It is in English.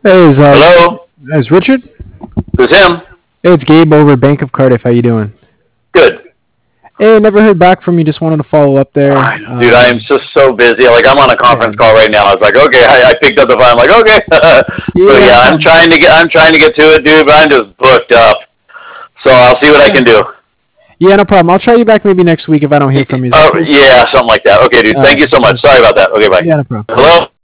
Hey, Hello, is Richard? this is him. Hey, it's Gabe over at Bank of Cardiff. How you doing? Good. Hey, never heard back from you. Just wanted to follow up there. Dude, I am just so busy. Like I'm on a Yeah, conference call right now. I was like, okay, I picked up the phone. I'm like, okay. So yeah, yeah, no problem. I'm trying to get to it, dude. But I'm just booked up. So I'll see what I can Yeah, do. yeah, no problem. I'll try you back maybe next week if I don't hear from you. Is that Oh cool? yeah, something like that. Okay, dude. All Thank right, you so much. sounds Sorry good. about that. Okay, bye. Yeah, no problem. Bye bye. Hello.